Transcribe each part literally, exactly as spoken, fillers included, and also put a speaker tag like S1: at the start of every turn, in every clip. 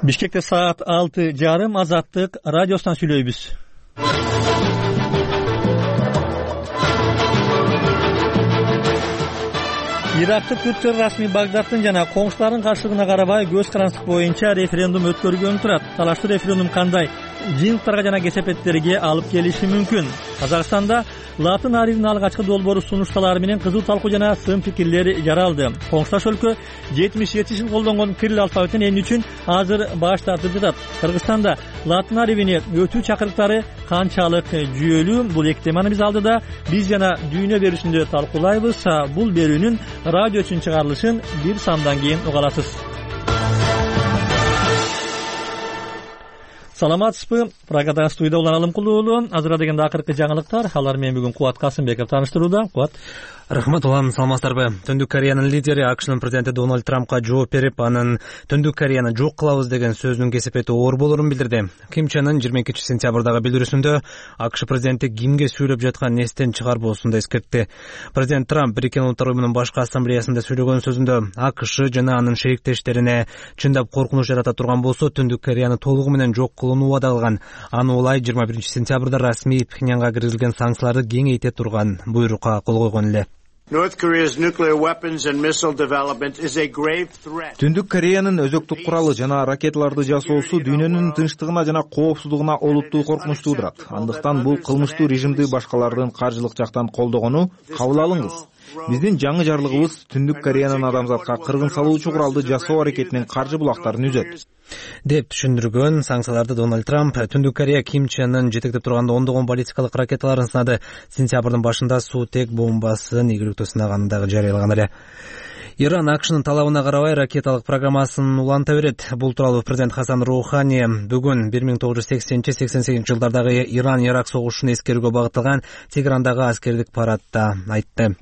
S1: Бишкекте саат алты жарым Азаттык радиосунан сүйлөйбүз. Ирактык күрттөр расмий Багдадтын жана коңшуларынын каршылыгына карабай көз карандык боюнча референдум өткөргөнү турат. Талаштуу референдум кандай жыйынтыктарга жана кесепеттерге алып келиши мүмкүн? Казакстанда латын арифинин алгачкы долбоору сунушталары менен кызуу талкуу жана сын пикирлер жаралды. Коңшулаш өлкө жетимиш жети жыл колдонгон кирилл алфавитин эми үчүн азыр баш тартып жатат. Кыргызстанда латын арифине өтүү чакырыктары канчалык жүйөлүү? Бул эки теманы биз алдыда биз жана дүйнө берүүсүндө талкуулайбыз. Бул берүүнүн радио үчүн чыгарылышын бир сандан кийин уга аласыз. Саламатсызбы? Программада студияда улан Алымкулуу. Азыр дегенде акыркы жаңылыктар. Алар менен бүгүн Кубат Касымбеков тааныштырууда. Кубат.
S2: Рахмат улан, саламатсыздарбы? Түндүк Кореянын лидери АКШнын президенти Дональд Трампка жооп берип, анын Түндүк Кореяны жок кылабыз деген сөзүнүн кесепети оор болорун билдирди. Ким Чен Ын жыйырма экинчи сентябрдагы билдирүүсүндө АКШ президенти кимге сүйлөп жатканын эстен чыгарбоосун да эскертти. Президент Трамп Бириккен Улуттар уюмунун башкы ассамблеясында сүйлөгөн сөзүндө АКШ жана анын шериктештерине чындап коркунуч жарата турган болсо Түндүк Кореяны толугу менен жок кылууну убада кылган. Аны улай жыйырма биринчи сентябрда расмий Пхеньянга киргизилген санкцияларды кеңейте турган буйрукка кол койгон эле.
S3: Түндүк Кореянын өзөктүк куралы жана ракеталарды жасоосу дүйнөнүн тынчтыгына жана коопсуздугуна олуттуу коркунуч туудурат. Андыктан бул кылмыштуу режимди башкалардын каржылык жактан колдогону кабыл алыңыз. Биздин жаңы жарлыгыбыз Түндүк Кореянын адамзатка кыргын салуучу куралды жасоо аракетинин каржы булактарын үзөт
S2: деп түшүндүргөн. Санкцияларды Дональд Трамп Түндүк Корея Ким Чен Ын жетектеп турганда ондогон баллистикалык ракеталарын сынады. Сентябрдын башында суутек бомбасын ийгиликтүү сынаганы дагы жарыялаган эле. Иран АКШнын талабына карабай ракеталык программасын уланта берет. Бул тууралуу президент Хасан Роухани бүгүн бир миң тогуз жүз сексенинчи сексен сегизинчи жылдардагы Иран-Ирак согушун эскерүүгө багытталган Тегерандагы аскердик парадда айтты.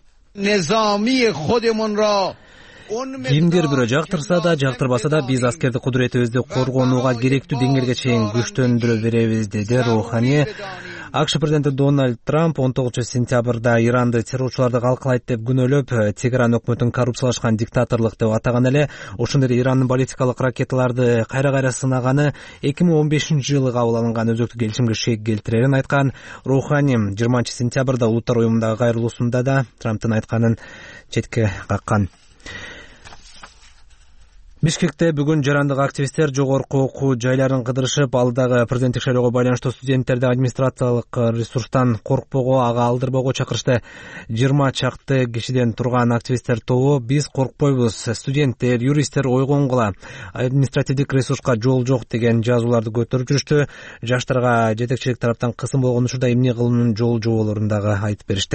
S2: Кимдир бирөө жактырса да, жактырбаса да, биз аскердик кудуретибизди коргонууга керектүү деңгээлге чейин күчтөндүрө беребиз, деди Роухани. АКШ президенти Дональд Трамп он тогузунчу сентябрда Иранды террорчуларды калкалайт деп күнөөлөп, Тегеран өкмөтүн коррупциялашкан диктаторлук деп атаган эле. Ошондой эле Ирандын баллистикалык ракеталарды кайра-кайра сынаганы эки миң он бешинчи жылы кабыл алынган өзөктүк келишимге шек келтирерин айткан. Роухани жыйырманчы сентябрда Улуттар уюмундагы кайрылуусунда да Трамптын айтканын четке каккан. Бишкекте бүгүн жарандык активисттер жогорку окуу жайларын кыдырышып, алдагы президенттик шайлоого байланыштуу студенттерди администрациялык ресурстан коркпого, ага алдырбоого чакырышты. жыйырма чакты кишиден турган активисттер тобу "Биз коркпойбуз, студенттер, юристтер ойгонгула, административдик ресурска жол жок" деген жазууларды көтөрүп жүрүштү. Жаштарга жетекчилик тараптан кысым болгон учурда эмне кылуунун жол жоболорун дагы айтып беришти.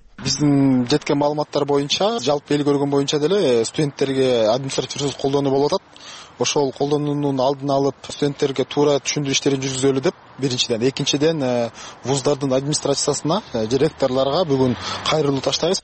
S4: Биздин жеткен маалыматтар боюнча, жалпы эл көргөн боюнча деле студенттерге административ ресурс колдонуу болуп атат. Ошол колдонуунун алдын алып, студенттерге туура түшүндүрүү иштерин жүргүзөлү деп биринчиден, экинчиден вуздардын администрациясына, ректорлорго бүгүн кайрылуу таштайбыз,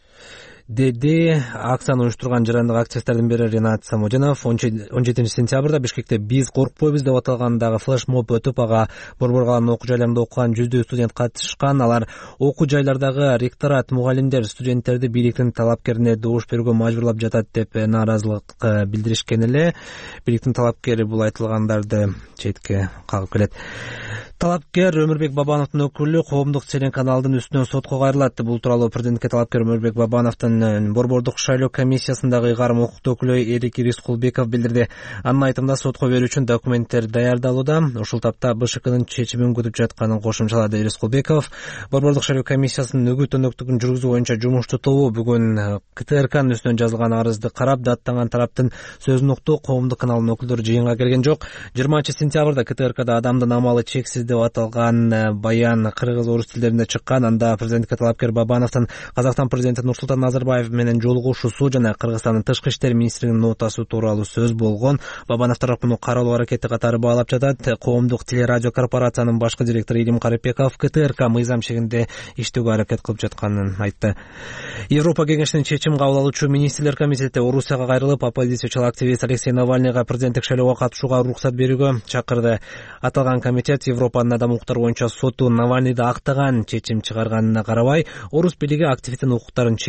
S2: деди акцияны уюштурган жарандык активисттердин бири Ренат Самодинов. он жетинчи сентябрда Бишкекте "Биз коркпойбуз" деп аталгандагы флешмоб өтүп, ага борбор каланын окуу жайларында окуган жүздөй студент катышкан. Алар окуу жайлардагы ректорат, мугалимдер студенттерди бийликтин талапкерине добуш берүүгө мажбурлап жатат деп нааразылык билдиришкен эле. Бийликтин талапкери бул айтылгандарды четке кагып келет. Талапкер Өмүрбек Бабановдун өкүлү коомдук телеканалдын үстүнөн сотко кайрылат. Бул тууралуу президентке талапкер Өмүрбек Бабановдун борбордук шайлоо комиссиясындагы ыйгарым укуктуу өкүлү Эрик Рискулбеков билдирди. Анын айтымында сотко берүү үчүн документтер даярдалууда. Ушул тапта БШКнын чечимин күтүп жатканын кошумчалады Рискулбеков. Борбордук шайлоо комиссиясынын өгүт өнөктүгүн жүргүзүү боюнча жумушту тобу бүгүн КТРКнын үстүнөн жазылган арызды карап, даттанган тараптын сөзүн укту. Коомдук каналдын өкүлдөрү жыйынга келген жок. жыйырманчы сентябрда КТРКда "Адамдын амалы чексиз" деп аталган баян кыргыз, орус тилдеринде чыккан. Анда президентке талапкер Бабановдун Казакстан президенти Нурсултан Назарбаев менен жолугушуусу жана Кыргызстандын тышкы иштер министринин нотасы тууралуу сөз болгон. Бабанов тарап муну каралуу аракети катары баалап жатат. Коомдук телерадио корпорациянын башкы директору Илим Карипбеков КТРК мыйзам чегинде иштөөгө аракет кылып жатканын айтты. Европа кеңешинин чечим кабыл алуучу министрлер комитети Орусияга кайрылып, оппозициячыл активист Алексей Навальныйга президенттик шайлоого катышууга уруксат берүүгө чакырды. Аталган комитет Европанын адам укуктары боюнча соту Навальныйды актаган чечим чыгарганына карабай, орус бийлиги активисттин укуктарын чектеп жатат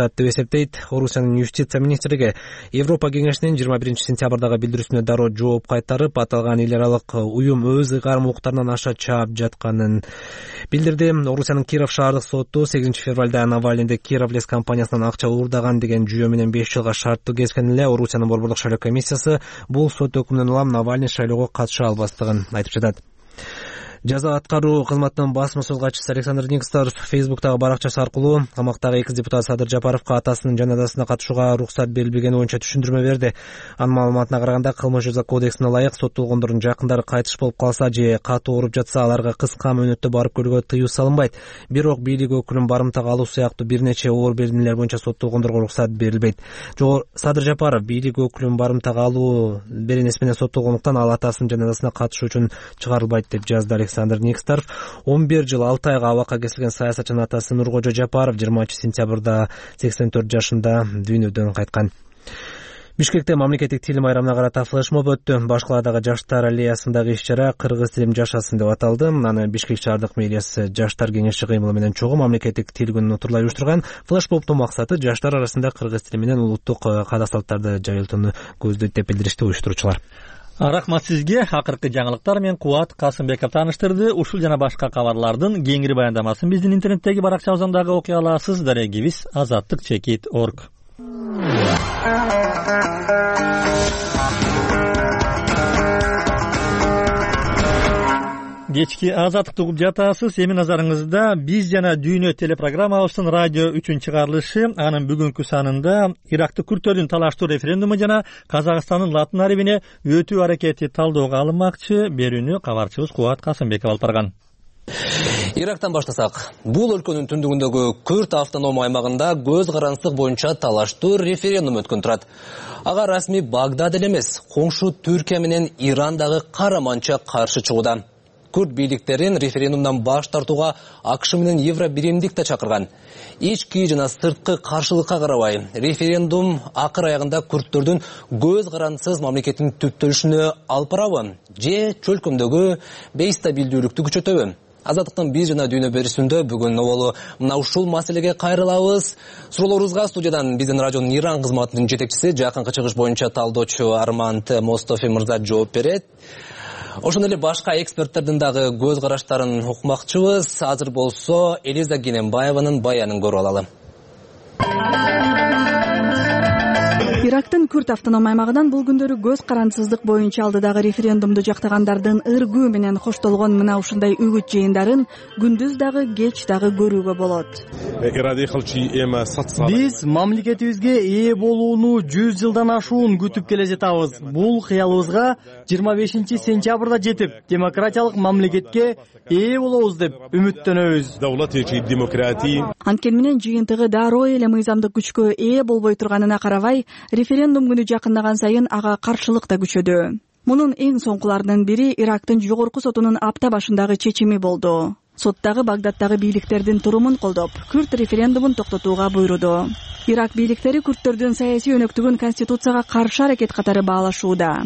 S2: жатат деп эсептейт Орусиянын юстиция министрлиги. Европа кеңешинин жыйырма биринчи сентябрдагы билдирүүсүнө дароо жооп кайтарып, аталган эл аралык уюм өз ыйгарым укуктарынан аша чаап жатканын билдирди. Орусиянын Киров шаардык соту сегизинчи февралда Навальныйды Кировлес компаниясынан акча уурдаган деген жүйө менен беш жылга шарттуу кескен эле Орусиянын борбордук шайлоо комиссиясы бул сот өкүмүнөн улам Навальный шайлоого катыша албастыгын айтып жатат. Жаза аткаруу кызматынын басма сөз катчысы Александр Никстер Фейсбуктагы баракчасы аркылуу камактагы экс депутат Садыр Жапаровго атасынын жаназасына катышууга уруксат берилбегени боюнча түшүндүрмө берди. Анын маалыматына караганда, кылмыш жаза кодексине ылайык соттолгондордун жакындары кайтыш болуп калса же катуу ооруп жатса, аларга кыска мөөнөттө барып көрүүгө тыюу салынбайт. Бирок бийлик өкүлүн барымтага алуу сыяктуу бир нече оор белгилер боюнча соттолгондорго уруксат берилбейт. Жогору Садыр Жапаров бийлик өкүлүн барымтага алуу беренеси менен соттолгондуктан ал атасынын жаназасына катышуу үчүн чыгарылбайт деп жазды Александр Никстер. он бир жыл алты айга абакка кесилген саясатчынын атасы Нуркожо Жапаров жыйырманчы сентябрда сексен төрт жашында дүйнөдөн кайткан. Бишкекте мамлекеттик тил майрамына карата флешмоб өттү. Башкаладагы жаштар аллеясындагы иш-чара кыргыз тилим жашасын деп аталды. Аны Бишкек шаардык мэриясы жаштар кеңеши кыймылы менен чогуу мамлекеттик тил күнүн утурлай уюштурган. Флешмобдун максаты жаштар арасында кыргыз тили менен улуттук каада-салттарды жайылтууну көздөйт деп билдиришти уюштуруучулар.
S1: Рахмат сизге. Акыркы жаңылыктар менен Кубат Касымбеков тааныштырды. Ушул жана башка кабарлардын кеңири баяндамасын биздин интернеттеги баракчабыздан дагы окуй аласыз. Дарегибиз азаттык чекит точка орг. Кечки азаттыкты угуп жатасыз. Эми назарыңызда биз жана дүйнө телепрограммабыздын радио үчүн чыгарылышы. Анын бүгүнкү санында Ирактык күрттөрдүн талаштуу референдуму жана Казакстандын латын арабине өтүү аракети талоого алынмакчы. Берүүнү кабарчыбыз Кубат Касымбеков алып барган.
S5: Ирактан баштасак, бул өлкөнүн түндүгүндөгү Күрт автоном аймагында көз карансыздык боюнча талаштуу референдум өткөн турат. Ага расмий Багдад эле эмес, коңшу Түркия менен Иран дагы караманча каршы чыгууда. Күрт бийликтерин референдумдан баш тартууга АКШ менен Евробиримдик да чакырган. Ички жана сырткы каршылыкка карабай, референдум акыр аягында күрттөрдүн көз карансыз мамлекеттин түптөлүшүнө алып барабы же чөлкөмдөгү бейстабилдүүлүктү күчөтөбү? Азаттыктын биз жана дүйнө берүүсүндө бүгүн оболу мына ушул маселеге кайрылабыз. Суроолорубузга студиядан биздин радионун Иран кызматынын жетекчиси, жакынкы чыгыш боюнча талдоочу Арман Мостофи мырза жооп берет. Ошондой эле башка эксперттердин дагы көз караштарын укмакчыбыз. Азыр болсо Элиза Генембаеванын баянын көрүп алалы.
S6: Ирактын Күрт автоном аймагынан бул күндөрү көз карансыздык боюнча алдыдагы референдумду жактагандардын ыргуу менен коштолгон мына ушундай үгүт жыйындарын күндүз дагы кеч дагы көрүүгө болот.
S7: Биз мамлекетибизге ээ болууну жүз жылдан ашуун күтүп келе жатабыз. Бул кыялыбызга жыйырма бешинчи сентябрда жетип, демократиялык мамлекетке ээ болобуз деп үмүттөнөбүз.
S6: Анткени менен жыйынтыгы дароо эле мыйзамдык күчкө ээ болбой турганына карабай, референдум күнү жакындаган сайын ага каршылык да күчөдү. Мунун эң соңкуларынын бири Ирактын жогорку сотунун апта башындагы чечими болду. Соттагы Багдадтагы бийликтердин турумун колдоп, Күрт референдумун токтотууга буйруду. Ирак бийликтери күрттөрдүн саясий өнөктүгүн конституцияга каршы аракет катары баалашууда.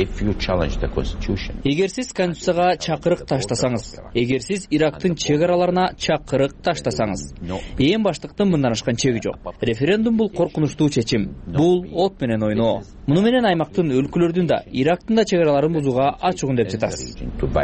S8: Эгер сиз конституцияга чакырык таштасаңыз, эгер сиз Ирактын чек араларына чакырык таштасаңыз, эң баштыктын мындан ашкан чеги жок. Референдум бул коркунучтуу чечим. Бул от менен ойноо. Муну менен аймактын өлкөлөрдүн да, Ирактын да чек араларын бузууга ачыгын деп жатасыз.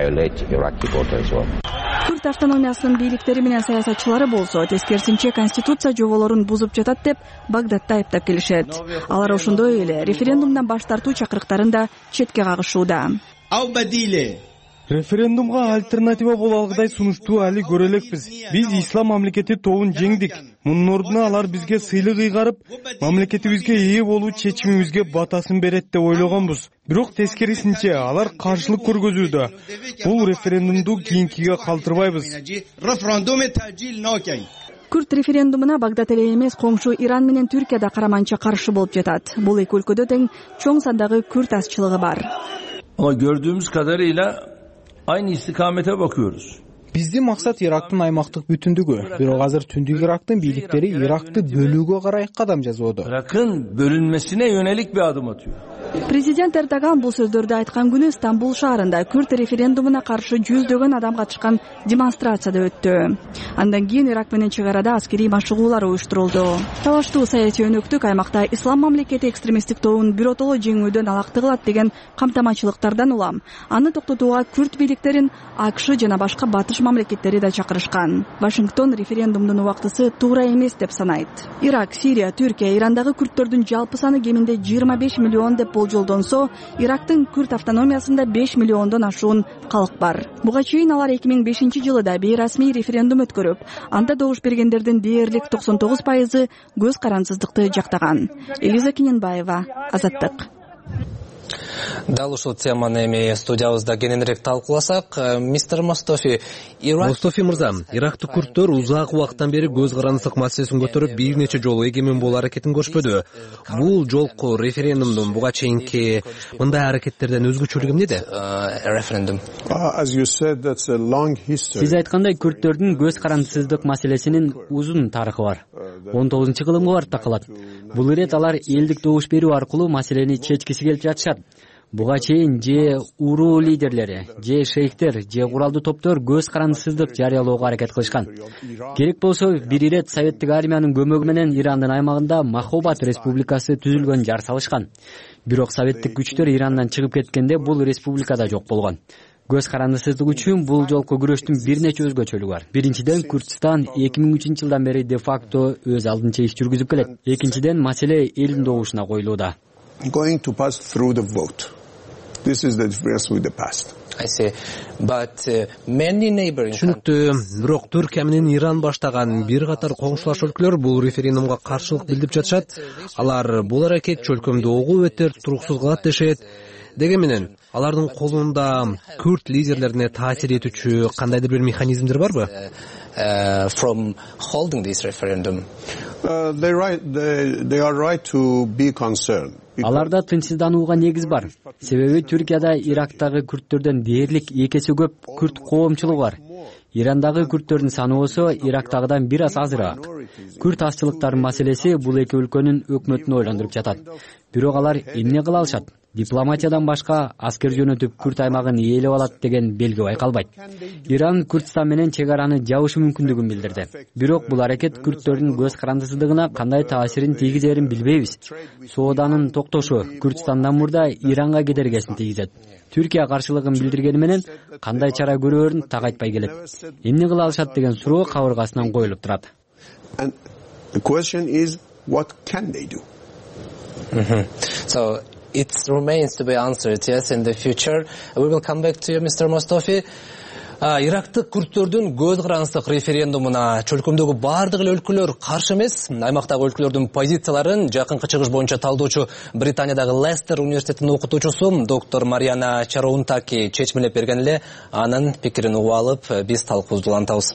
S6: Күрт автономиясынын бийликтери менен саясатчылары болсо, тескерисинче конституция жоболорун бузуп жатат деп Багдадта айыптап келишет. Алар ошондой эле референдумдан баш тартуу чакырыктарын да четке кагышууда.
S7: Референдумга альтернатива боло алгыдай сунуштуу али көрө элекпиз. Биз ислам мамлекети тобун жеңдик. Мунун ордуна алар бизге сыйлык ыйгарып, мамлекетибизге ээ болуу чечимибизге батасын берет деп ойлогонбуз. Бирок тескерисинче алар каршылык көргөзүүдө. Бул референдумду кийинкиге калтырбайбыз.
S6: Күрт референдумуна Багдад эле эмес, коңшу Иран менен Түркия да караманча каршы болуп жатат. Бул эки өлкөдө тең чоң сандагы күрт азчылыгы бар.
S9: Ama gördüğümüz kadarıyla aynı istikamete bakıyoruz.
S10: Биздин максат Ирактын аймактык бүтүндүгү. Бирок азыр Түндүк Ирактын бийликтери Иракты бөлүүгө карай кадам жасоодо.
S9: Irak'ın bölünmesine yönelik bir adım atıyor.
S6: Президент Эрдоган бул сөздөрдү айткан күнү Стамбул шаарында күрд референдумуна каршы жүздөгөн адам катышкан демонстрацияда өттү. Андан кийин Ирак менен чек арада аскерий машыгуулар уюштурулду. Талаштуу саясий өнөктүк аймакта ислам мамлекети экстремисттик тобун биротоло жеңүүдөн алакты кылат деген камтамачылыктардан улам аны токтотууга күрд бийликтерин АКШ жана башка батыш мамлекеттери да чакырышкан. Вашингтон референдумдун убактысы туура эмес деп санайт. Ирак, Сирия, Түркия, Ирандагы күрдтөрдүн жалпы саны кеминде жыйырма беш миллион деп болжолдонсо, Ирактын күрд автономиясында беш миллиондон ашуун калк бар. Буга чейин алар эки миң бешинчи жылы да бейрасмий референдум өткөрүп, анда добуш бергендердин дээрлик токсон тогуз пайызы көз карансыздыкты жактаган. Элиза Киненбаева, Азаттык.
S5: Дал ушул теманы эми студиябызда кененирээк талкууласак, мистер Мостофи, Ирак
S2: Мостофи мырза, Ирактык күрдтөр узак убакыттан бери көз карандык маселесин көтөрүп, бир нече жолу эгемен болуу аракетин көрүшпөдү. Бул жолку референдумдун буга чейинки мындай аракеттерден өзгөчөлүгү эмнеде?
S5: Референдум.
S8: Сиз айткандай, күрдтөрдүн көз карандысыздык маселесинин узун тарыхы бар. он тогузунчу кылымга барып такалат. Бул ирет алар элдик добуш берүү аркылуу маселени чечкиси келип жатышат. Буга чейин же уруу лидерлери, же шейхтер, же куралдуу топтор көз карандысыздык жарыялоого аракет кылышкан. Керек болсо, бир ирет советтик армиянын көмөгү менен Ирандын аймагында Махобат республикасы түзүлгөн жар салышкан. Бирок советтик күчтөр Ирандан чыгып кеткенде бул республикада жок болгон. Көз карандысыздык үчүн бул жолку күрөштүн бир нече өзгөчөлүгү бар. Биринчиден, Күрдстан эки миң үчүнчү жылдан бери де факто өз алдынча иш жүргүзүп келет. Экинчиден, маселе элдин добушуна коюлууда.
S11: This is the difference with the past.
S5: I see. But uh, many neighboring
S2: Түшүнүктүү, бирок Түркия менен Иран баштаган бир катар коңшулаш өлкөлөр бул референдумга каршылык билдирип жатышат. Алар бул аракет чөлкөмдү огуу өтөр туруксуз кылат дешет. Деген менен алардын колунда күрд лидерлерине таасир этүүчү кандайдыр бир механизмдер барбы?
S5: Uh, from holding this referendum.
S11: Uh, they right they, they are right to be concerned.
S8: Аларда тынчсызданууга негиз бар. Себеби Түркияда Ирактагы күрдтөрдөн дээрлик эки эсе көп күрд коомчулугу бар. Ирандагы күрдтөрдүн саны болсо Ирактагыдан бир аз азыраак. Күрд азчылыктарынын маселеси бул эки өлкөнүн өкмөтүн ойлондуруп жатат. Бирок алар эмне кыла алышат? Дипломатиядан башка аскер жөнөтүп күрд аймагын ээлеп алат деген белги байкалбайт. Иран Күрдстан менен чек араны жабышы мүмкүндүгүн билдирди. Бирок бул аракет күрдтөрдүн көз карандысыздыгына кандай таасирин тийгизерин билбейбиз. Сооданын токтошу Күрдстандан мурда Иранга кедергесин тийгизет. Түркия каршылыгын билдиргени менен кандай чара көрөөрүн так айтпай келет. Эмне кыла алышат деген суроо кабыргасынан коюлуп турат.
S11: And the question is, what can they do?
S5: Mm-hmm. So it remains to be answered, yes, in the future. We will come back to you, Mister Mostofi. Ирактык күрдтөрдүн көз карандысыздык референдумуна чөлкөмдөгү бардык эле өлкөлөр каршы эмес. Аймактагы өлкөлөрдүн позицияларын жакынкы чыгыш боюнча талдоочу Британиядагы Лестер университетинин окутуучусу доктор Мариана Чароунтаки чечмелеп берген эле анын пикирин угуп алып, биз талкуубузду улантабыз.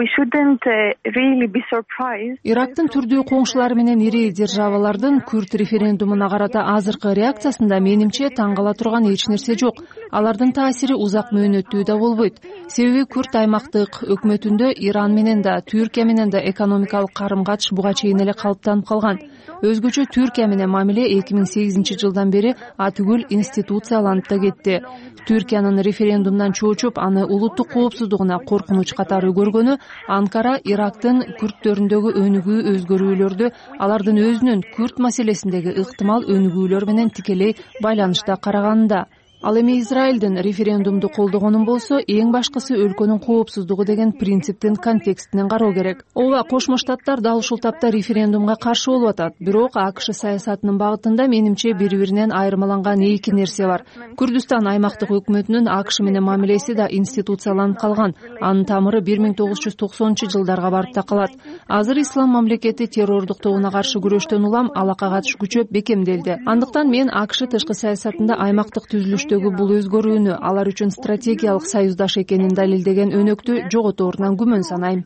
S12: Ирактын түрдүү коңшулары менен ири державалардын күрд референдумуна карата азыркы реакциясында менимче таң кала турган эч нерсе жок. Алардын таасири узак мөөнөттүү да болбойт. Себеби күрд аймактык өкмөтүндө Иран менен да, Түркия менен да экономикалык карым-катыш буга чейин эле калыптанып калган. Өзгөчө Түркия менен мамиле эки миң сегизинчи жылдан бери атүгүл институцияланып да кетти. Түркиянын референдумдан чоочуп, аны улуттук коопсуздугуна коркунуч катары көргөнү Анкара Ирактын күрдтөрүндөгү өнүгүү өзгөрүүлөрдү алардын өзүнүн күрд маселесиндеги ыктымал өнүгүүлөр менен тикелей байланышта караганында. Ал эми Израилдин референдумду колдогонун болсо, эң башкысы өлкөнүн коопсуздугу деген принциптин контекстинен кароо керек. Ооба, Кошмо Штаттар дал ушул тапта референдумга каршы болуп атат. Бирок АКШ саясатынын багытында менимче бири-биринен айырмаланган эки нерсе бар. Күрдүстан аймактык өкмөтүнүн АКШ менен мамилеси да институцияланып калган. Анын тамыры бир миң тогуз жүз токсонунчу жылдарга барып такалат. Азыр ислам мамлекети террордук тобуна каршы күрөштөн улам алака катыш күчөп бекемделди. Андыктан мен АКШ тышкы саясатында аймактык түзүлүш бул өзгөрүүнү алар үчүн стратегиялык союздаш экенин далилдеген өнөктү жоготорунан күмөн санайм.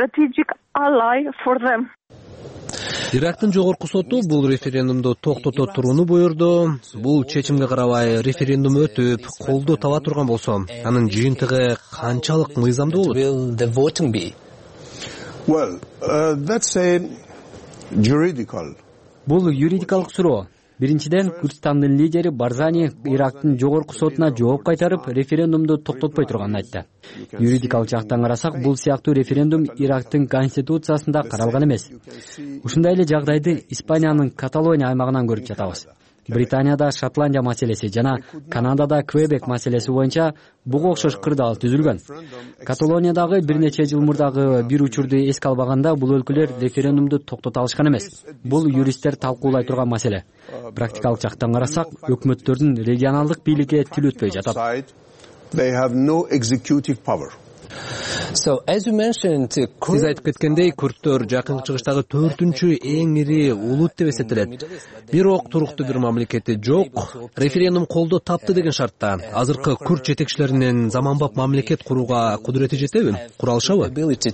S2: Ирактын жогорку соту бул референдумду токтото турууну буйрду. Бул чечимге карабай референдум өтүп, колдоо таба турган болсо, анын жыйынтыгы канчалык мыйзамдуу болот?
S11: Well, uh, that's a juridical.
S8: Бул юридикалык суроо.
S13: Биринчиден, Күрдистандын лидери Барзани Ирактын жогорку сотуна жооп кайтарып, референдумду токтотпой турганын айтты. Юридикалык жактан карасак, бул сыяктуу референдум Ирактын конституциясында каралган эмес. Ушундай эле жагдайды Испаниянын Каталония аймагынан көрүп жатабыз. Британияда Шотландия маселеси жана Канадада Квебек маселеси боюнча буга окшош кырдаал түзүлгөн. Каталониядагы бир нече жыл мурдагы бир учурду эске албаганда бул өлкөлөр референдумду токтото алышкан эмес. Бул юристтер талкуулай турган маселе. Практикалык жактан карасак, өкмөттөрдүн регионалдык бийликке тил өтпөй жатат.
S2: Сиз айтып кеткендей, күрттөр жакын чыгыштагы төртүнчү эң ири улут деп эсептелет. Бирок туруктуу бир мамлекети жок. Референдум колдоо тапты деген шартта. Азыркы күрт жетекчилеринин заманбап мамлекет курууга кудурети жетеби? Кура алышабы?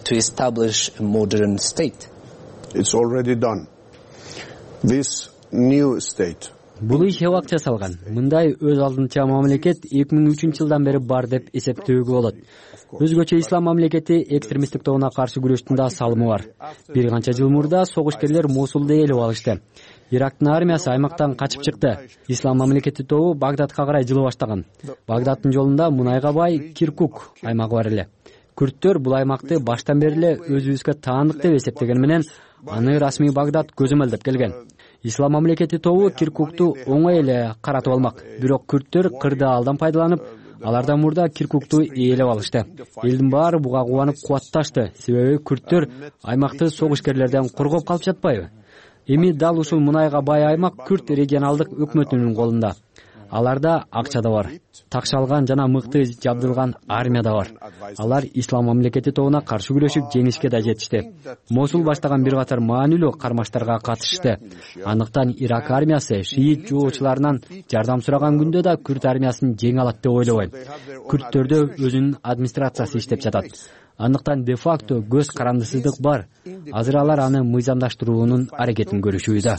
S13: Бул иш убак жасалган. Мындай өз алдынча мамлекет эки миң үчүнчү жылдан бери бар деп эсептөөгө болот. Өзгөчө ислам мамлекети экстремисттик тобуна каршы күрөштүн да салымы бар. Бир канча жыл мурда согушкерлер Мосулду ээлеп алышты. Ирактын армиясы аймактан качып чыкты. Ислам мамлекети тобу Багдадка карай жылы баштаган. Багдаддын жолунда мунайга бай Киркук аймагы бар эле. Күрттөр бул аймакты баштан бери эле өзүбүзгө таандык деп эсептеген менен аны расмий Багдад көзөмөлдөп келген. Ислам мамлекети тобу Киркукту оңой эле каратып алмак. Бирок күрттөр кырдаалдан пайдаланып, алардан мурда Киркукту ээлеп алышты. Элдин баары буга кубанып кубатташты. Себеби күрттөр аймакты согушкерлерден коргоп калып жатпайбы? Эми дал ушул мунайга бай аймак күрт регионалдык өкмөтүнүн колунда. Аларда акча да бар, такшалган жана мыкты жабдылган армия да бар. Алар ислам мамлекети тобуна каршы күрөшүп жеңишке да жетишти. Мосул баштаган бир катар маанилүү кармаштарга катышты. Андыктан Ирак армиясы шиит жоочуларынан жардам сураган күндө да күрт армиясын жеңе алат деп ойлобойм. Күрттөрдө өзүнүн администрациясы иштеп жатат. Андыктан де-факто көз карандысыздык бар. Азыр алар аны мыйзамдаштыруунун аракетин көрүшүүдө.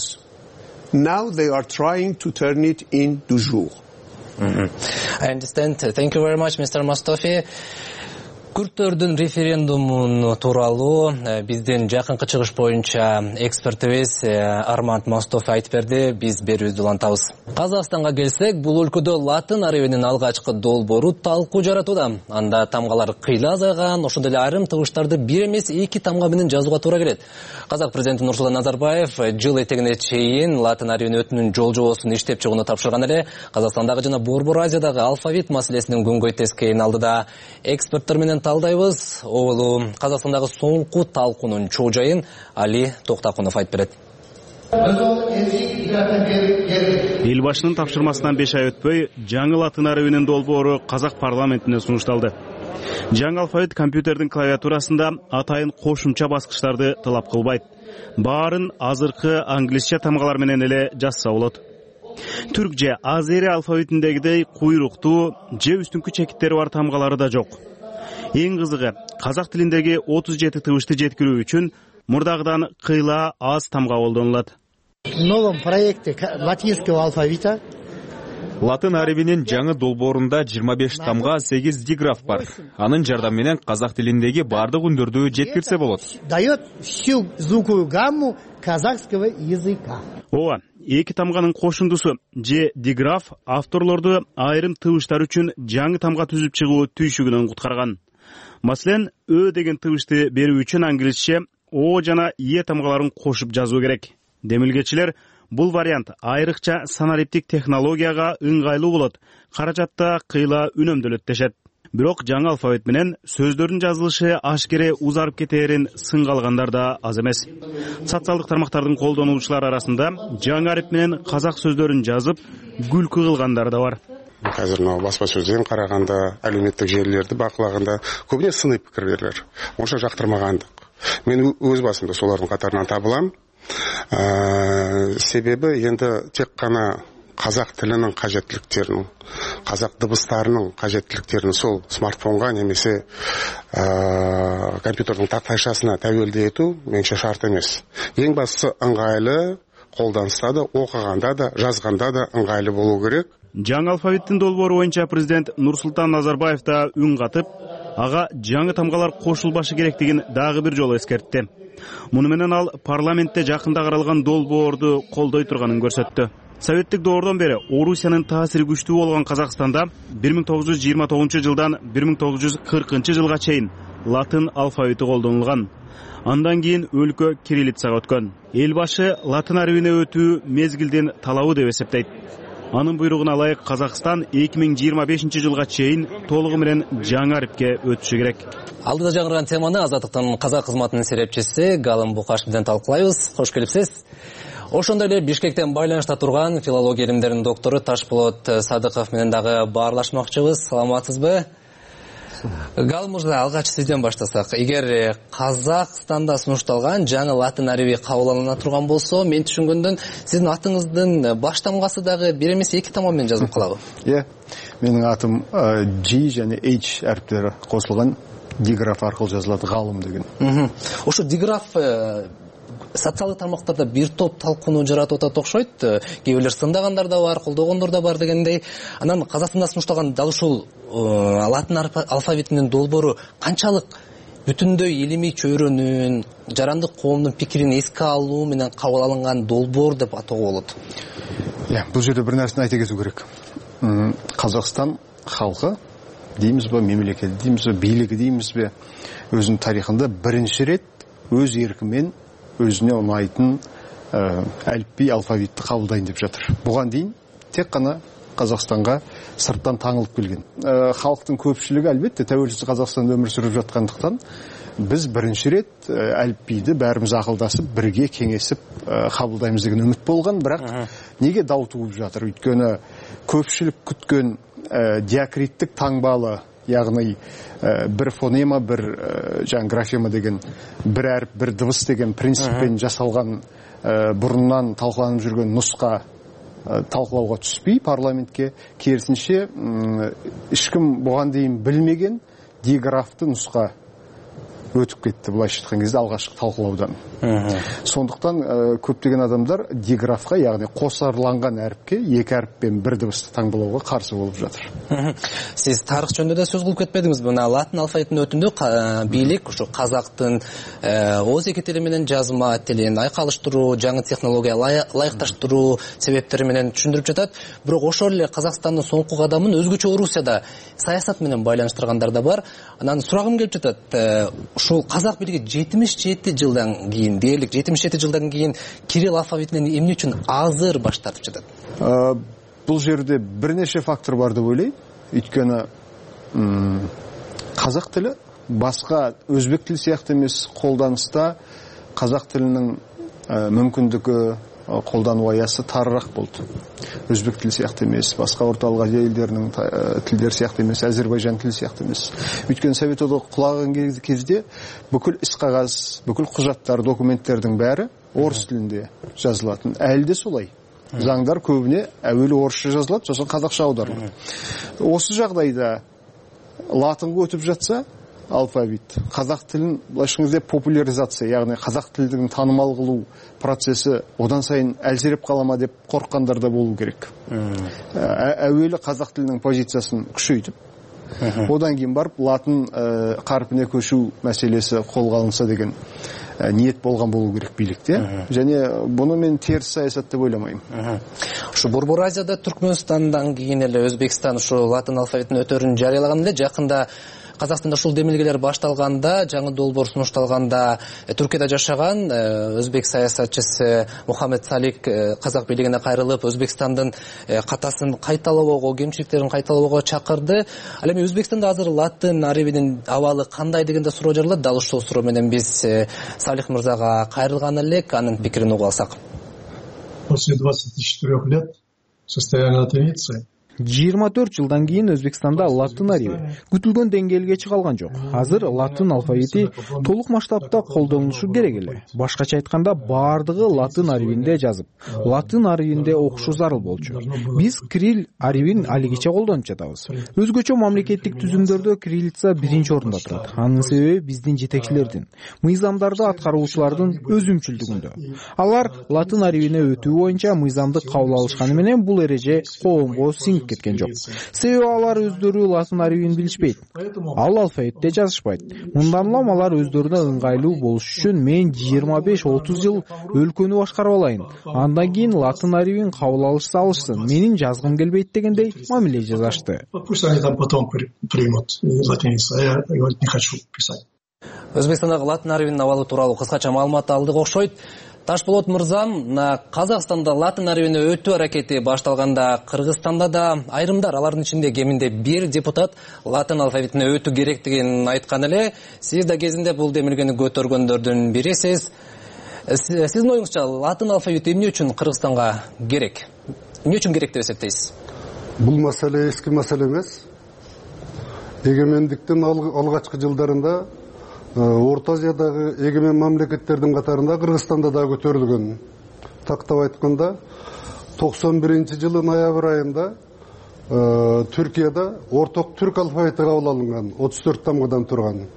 S11: Now they are trying to turn it into jour.
S5: Mm-hmm. I understand. Thank you very much, Mister Mustafi. Күрттөрдүн референдумун тууралуу биздин жакынкы чыгыш боюнча экспертибиз Арманд Мустафи айтып берди. Биз берүүбүздү улантабыз. Казакстанга келсек, бул өлкөдө латын арабинин алгачкы долбоору талкуу жаратууда. Анда тамгалар кыйла азайган, ошондой эле айрым тыгыштарды бир эмес эки тамга менен жазууга туура келет. Казак президенти Нурсултан Назарбаев жыл этегине чейин латын арабин өтүнүн жол-жобосун иштеп чыгууну тапшырган эле. Казакстандагы жана Борбор Азиядагы алфавит маселесинин күнгөй тескейин алдыда эксперттер менен талдайбыз. Ол Казакстандагы соңку талкуунун чоо жайын Али Токтакунов айтып берет.
S14: Эл башынын тапшырмасынан беш ай өтпөй, жаңы латын арабинин долбоору Казак парламентине сунушталды. Жаңы алфавит компьютердин клавиатурасында атайын кошумча баскычтарды талап кылбайт. Баарын азыркы англисче тамгалар менен эле жазса болот. Түрк же азери алфавитиндегидей куйруктуу же үстүңкү чекиттери бар тамгалары да жок. Эң кызыгы, казак тилиндеги отуз жети тыбышты жеткирүү үчүн мурдагыдан кыйла аз тамга колдонулат.
S15: В новом проекте латинского алфавита
S16: латын арабинин жаңы долбоорунда жыйырма беш тамга, сегиз диграф бар. Анын жардамы менен казак тилиндеги бардык үндөрдү жеткирсе болот.
S15: Дает всю звуковую гамму казахского языка.
S14: Ооба, эки тамганын кошундусу же диграф авторлорду айрым тыбыштар үчүн жаңы тамга түзүп чыгуу түйшүгүнөн куткарган. Маселен, ö деген тыбышты берүү үчүн англисче о жана е тамгаларын кошуп жазуу керек. Демилгечилер бул вариант айрыкча санариптик технологияга ыңгайлуу болот, каражатта кыйла үнөмдөлөт дешет. Бирок жаңы алфавит менен сөздөрдүн жазылышы ашкере узарып кетээрин сынга алгандар да аз эмес. Социалдык тармактардын колдонуучулары арасында жаңы ариф менен казак сөздөрүн жазып, күлкү кылгандар да бар.
S17: Қазір мынау баспасөзден қарағанда, әлеуметтік желілерді бақылаганда көбіне сыни пікірлер. Онша жақтырмағандық. Мен өз басымда солардың қатарынан табылам. Ә, себебі енді тек қана қазақ тілінің қажеттіліктерінің, қазақ дыбыстарының қажеттіліктерін сол смартфонға немесе ә, компьютердің тақтайшасына тәуелді ету меніңше шарт емес. Ең бастысы ыңғайлы, қолданыста да, оқығанда да, жазғанда да ыңғайлы болу керек.
S14: Жаңы алфавиттин долбоору боюнча президент Нурсултан Назарбаев да үн катып, ага жаңы тамгалар кошулбашы керектигин дагы бир жолу эскертти. Муну менен ал парламентте жакында каралган долбоорду колдой турганын көрсөттү. советтик доордон бери Орусиянын таасири күчтүү болгон Казакстанда бир миң тогуз жүз жыйырма тогузунчу жылдан бир миң тогуз жүз кыркынчы жылга чейин латын алфавити колдонулган. Андан кийин өлкө кириллицага өткөн. Эл башы латын арабине өтүү мезгилдин талабы деп эсептейт. Анын буйругуна ылайык Казакстан эки миң жыйырма бешинчи жылга чейин толугу менен жаңы арипке өтүшү керек.
S5: Алдыда жаңырган теманы Азаттыктын казак кызматынын серепчиси Галым Букаш менен талкуулайбыз. Кош келипсиз. Ошондой эле Бишкектен байланышта турган филология илимдеринин доктору Ташполот Садыков менен дагы баарлашмакчыбыз. Саламатсызбы? Галым мырза, алгач сизден баштасак. Эгер Казакстанда сунушталган жаңы латын ариби кабылдана турган болсо, мен түшүнгөндөн сиздин атыңыздын баш тамгасы дагы бир эмес эки тамга менен жазылып калабы?
S11: Иә, менин атым G және H ариптери косулган диграф аркылуу жазылат, Галым деген.
S5: Ошо диграф социалдык тармактарда бир топ талкууну жаратып атат окшойт. Кээ бирлер сындагандар да бар, колдогондор да бар дегендей. Анан Казакстанда сунушталган дал ушул латын алфавитинин долбоору канчалык бүтүндөй илимий чөйрөнүн, жарандык коомдун пикирин эске алуу менен кабыл алынган долбоор деп атоого болот?
S11: Иә, бул жерде бир нерсени айта кетүү керек. Казакстан халкы деймизби, мемлекет деймизби, бийлиги деймизби, өзүнүн тарыхында биринчи рет өз эркимен өзүнө унайтын әліпби алфавитти кабылдайын деп жатыр. Буган дейин тек кана Казакстанга сырттан таңылып келген. Халктын көпчүлүгү албетте тәуелсиз Казакстанда өмүр сүрүп жаткандыктан биз биринчи рет әліпбиди баарыбыз акылдашып, бирге кеңесип кабылдайбыз деген үмүт болгон, бирок неге дау тууп жатыр? Өйткөнү көпчүлүк күткөн диакриттик таңбалы, яғни бір фонема, бір жаң графема деген, бір әріп, бір дыбыс деген принциппен жасалған бұрыннан талқыланып жүрген нұсқа талқылауға түспей парламентке, керісінше ешкім бұған дейін білмеген диграфты нұсқа өтіп кетті, былайша айтқан кезде алғашқы талқылаудан. Сондықтан көптеген адамдар диграфқа, яғни қосарланған әріпке екі әріппен бір дыбысты таңбалауға қарсы болып жатыр.
S5: Сіз тарих жөнінде де сөз қылып кетпедіңіз. Мына латын алфавитінің өтінде бийлик ушу казактын оз эки тили менен жазма тилин айкалыштыруу, жаңы технология ылайыкташтыруу себептери менен түшүндүрүп жатат. Бирок ошол эле Казакстандын соңку кадамын өзгөчө Орусияда саясат менен байланыштыргандар да бар. Анан сурагым келип жатат. Ушул казак бийлиги жетимиш жети жылдан кийин, дээрлик жетимиш жети жылдан кийин кирилл алфавитинен эмне үчүн азыр баш тартып жатат?
S11: Бул жерде бир нече фактор бар деп ойлойм. Өйткөнү казак тили башка өзбек тили сыяктуу эмес колданыста казак тилинин мүмкүндүгү, колдануу аясы тарыраак болду. Өзбек тили сыяктуу эмес, башка орталык Азия элдеринин тилдери сыяктуу эмес, Азербайжан тили сыяктуу эмес. Өйткөнү Совет одағы кулаган кезде бүкүл ис кагаз, бүкүл кужаттар, документтердин баары орус тилинде жазылатын. Әлі де солай. Заңдар көбіне әуелі орысша жазылат, сосын қазақша аударылат. Осы жағдайда латынға өтіп жатса алфавит, қазақ тілін былайша популяризация, яғни қазақ тілінің танымал қылу процесі одан сайын әлсіреп қалама деп қорыққандар да болу керек. Әуелі қазақ тілінің позициясын күшейтіп, одан кейін барып латын қарпіне көшу мәселесі қолға алынса деген ниет болған болу керек билікте. Және бұны мен теріс саясат деп ойламаймын.
S5: Ушу Борбор Азияда Түркмөнстандан кейін эле Өзбекстан ушу латын алфавитин өтөрүн жарыялаган эле. Жакында Казакстанда ушул демилгелер башталганда, жаңы долбоор сунушталганда Түркияда жашаган өзбек саясатчысы Мухаммед Салик казак бийлигине кайрылып, Өзбекстандын катасын кайталоого, кемчиликтерин кайталоого чакырды. Ал эми Өзбекстанда азыр латын арабинин абалы кандай дегенде суроо жаралат. Дал ушул суроо менен биз Салих мырзага кайрылган элек, анын пикирин угуп алсак.
S18: После двадцати четырёх лет состояния латиницы
S10: жыйырма төрт жылдан кийин Өзбекстанда латын ариби күтүлгөн деңгээлге чыга алган жок. Азыр латын алфавити толук масштабта колдонулушу керек эле. Башкача айтканда, бардыгы латын арибинде жазып, латын арибинде окушу зарыл болчу. Биз кирилл арибин алигиче колдонуп жатабыз. Өзгөчө мамлекеттик түзүмдөрдө кириллица биринчи орунда турат. Анын себеби биздин жетекчилердин, мыйзамдарды аткаруучулардын өзүмчүлдүгүндө. Алар латын арибине өтүү боюнча мыйзамды кабыл алышканы менен бул эреже коомго сиңип чыгып кеткен жок. Себеби алар өздөрү латын арабин билишпейт. Ал алфавитте жазышпайт. Мындан улам алар өздөрүнө ыңгайлуу болуш үчүн мен жыйырма беш отуз жыл өлкөнү башкарып алайын. Андан кийин латын арабин кабыл алышса алышсын. Менин жазгым келбейт дегендей мамиле жасашты.
S5: Өзбекстандагы латын арабинин абалы тууралуу кыскача маалымат алдык окшойт. Ташболот мырза, Казакстанда латын арабине өтүү аракети башталганда Кыргызстанда да айрымдар, алардын ичинде кеминде бир депутат латын алфавитине өтүү керектигин айткан эле. Сиз да кезинде бул демилгени көтөргөндөрдүн бирисиз. Сиздин оюңузча латын алфавити эмне үчүн Кыргызстанга керек? Эмне үчүн керек деп эсептейсиз?
S19: Бул маселе эски маселе эмес. Эгемендиктин алгачкы жылдарында Орта Азиядагы эгемен мамлекеттердин катарында Кыргызстанда да көтөрүлгөн. Тактап айтканда, токсон биринчи жылы ноябрь айында Түркияда орток түрк алфавити кабыл алынган, отуз төрт тамгадан турган.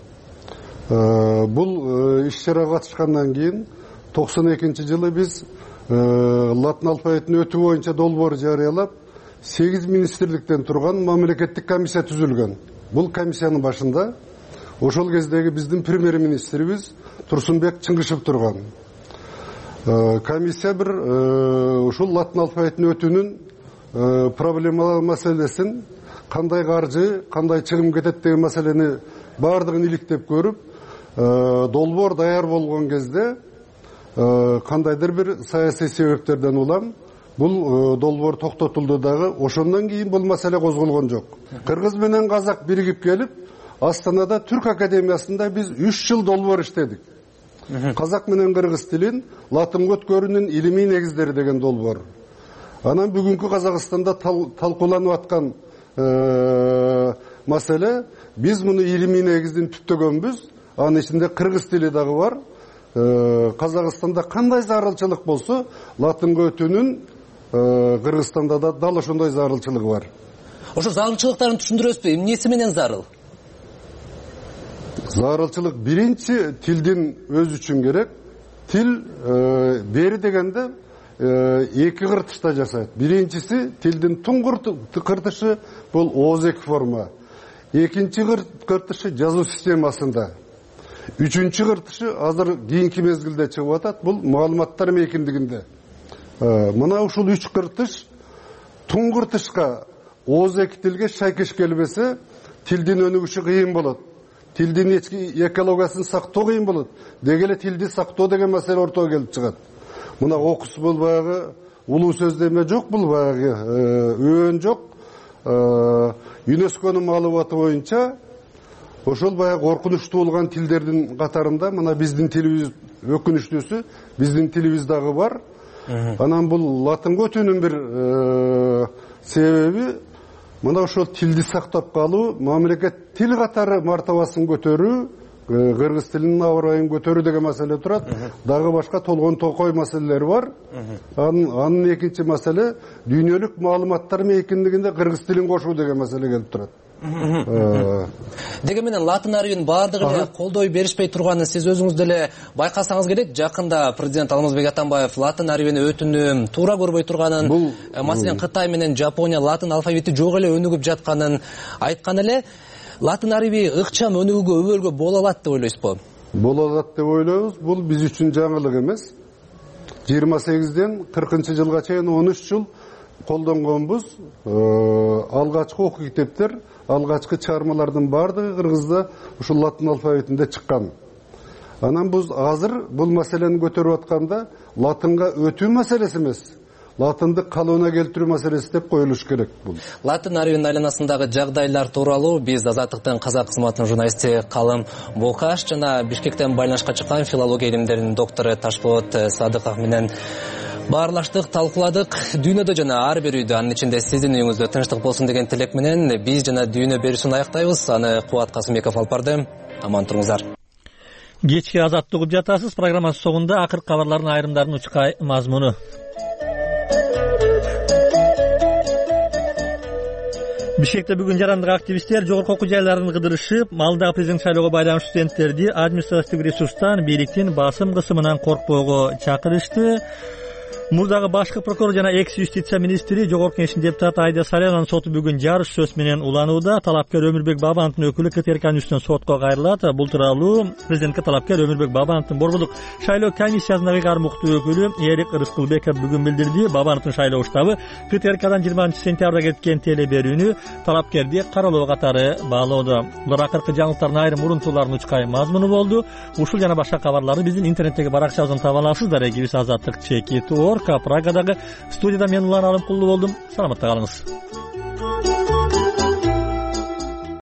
S19: Бул иш-чарага катышкандан кийин токсон экинчи жылы биз латын алфавитин өтүү боюнча долбоор жарыялап, сегиз министрликтен турган мамлекеттик комиссия түзүлгөн. Бул комиссиянын башында ошол кездеги биздин премьер-министрибиз Турсунбек Чыңгышев турган. Комиссия бир ушул латын алфавитин өтүүнүн проблемалуу маселесин, кандай каржы, кандай чыгым кетет деген маселени бардыгын иликтеп көрүп, долбоор даяр болгон кезде кандайдыр бир саясий себептерден улам бул долбоор токтотулду дагы, ошондон кийин бул маселе козголгон жок. Кыргыз менен казак биригип келип, Астанада Түрк академиясында биз үч жыл долбоор иштедик. Казак менен кыргыз тилин латынга өткөрүүнүн илимий негиздери деген долбоор. Анан бүгүнкү Казакстанда талкууланып аткан маселе, биз муну илимий негиздин түптөгөнбүз. Анын ичинде кыргыз тили дагы бар. Казакстанда кандай зарылчылык болсо, латынга өтүүнүн Кыргызстанда да дал ошондой зарылчылыгы бар.
S5: Ошо зарылчылыктарын түшүндүрөсүзбү? Эмнеси менен зарыл?
S19: Зарылчылык биринчи тилдин өзү үчүн керек. Тил бери дегенде эки кыртышта жасайт. Биринчиси тилдин туң кыртышы бул ооз-эки форма. Экинчи кыртышы жазуу системасында. Үчүнчү кыртышы азыр кийинки мезгилде чыгып атат, бул маалыматтар мейкиндигинде. Мына ушул үч кыртыш туң кыртышка ооз-эки тилге шайкеш келбесе, тилдин өнүгүшү кыйын болот. Тилдин экологиясын сактоо кыйын болот. Деги эле тилди сактоо деген маселе ортого келип чыгат. Мына окус бул баягы улуу сөздөмө жок, бул баягы өөн жок. ЮНЕСКОнун маалыматы боюнча ошол баягы коркунучтуу болгон тилдердин катарында мына биздин тилибиз өкүнүчтүүсү, биздин тилибиз дагы бар. Анан бул латынга өтүүнүн бир себеби мына ошол тилди сактап калуу, мамлекет тил катары мартабасын көтөрүү, кыргыз тилинин абырайын көтөрүү деген маселе турат. Дагы башка толгон токой маселелери бар. Анын экинчи маселе дүйнөлүк маалыматтар мейкиндигинде кыргыз тилин кошуу деген маселе келип турат.
S5: Деги менен латын арабинин баардыгы эле колдой беришпей турганын сиз өзүңүз деле байкасаңыз керек. Жакында президент Алмазбек Атамбаев латын арабини өтүүнү туура көрбөй турганын, маселен Кытай менен Жапония латын алфавити жок эле өнүгүп жатканын айткан эле. Латын араби ыкчам өнүгүүгө өбөлгө боло алат деп ойлойсузбу?
S19: Боло алат деп ойлойбуз. Бул биз үчүн жаңылык эмес. жыйырма сегизден кыркынчы жылга чейин он үч жыл колдонгонбуз. Алгачкы окуу китептер, алгачкы чыгармалардын баардыгы кыргызда ушул латын алфавитинде чыккан. Анан биз азыр бул маселени көтөрүп атканда латынга өтүү маселеси эмес, латынды калыбына келтирүү маселеси деп коюлуш керек бул.
S5: Латын арабинин айланасындагы жагдайлар тууралуу биз Азаттыктын казак кызматынын журналисти Калым Бокаш жана Бишкектен байланышка чыккан филология илимдеринин доктору Ташболот Садыков менен баарлаштык, талкууладык. Дүйнөдө жана ар бир үйдө, анын ичинде сиздин үйүңүздө тынчтык болсун деген тилек менен биз жана дүйнө берүүсүн аяктайбыз. Аны Кубат Касымбеков алып барды. Аман туруңуздар.
S1: Кечки Азаттык угуп жатасыз. Программанын соңунда акыркы кабарлардын айрымдарын учкай мазмуну. Бишкекте бүгүн жарандык активисттер жогорку окуу жайларын кыдырышып, малдагы президент шайлоого байланыштуу студенттерди административдик ресурстан бийликтин басым кысымынан коркпоого чакырышты. мурдагы башкы прокурор жана экс юстиция министри жогорку кеңештин депутаты Айда Сарянанын соту бүгүн жарыш сөз менен уланууда. Талапкер Өмүрбек Бабановдун өкүлү КТРКнын үстүнөн сотко кайрылат. Бул тууралуу президентке талапкер Өмүрбек Бабановдун Борбордук шайлоо комиссиясынын ыйгарым укуктуу өкүлү Эрик Рыскылбеков бүгүн билдирди. Бабановдун шайлоо штабы КТРКдан жыйырманчы сентябрда кеткен теле берүүнү талапкерди каралоо катары баалоодо. Булар акыркы жаңылыктардын айрым урунтууларынын учкай мазмуну болду. Ушул жана башка кабарларды биздин интернеттеги баракчабыздан таба аласыздар. Эгибиз Азаттык чекит орг. Прагадагы студияда мен Улан Алымкулуу болдум. Саламатта калыңыз.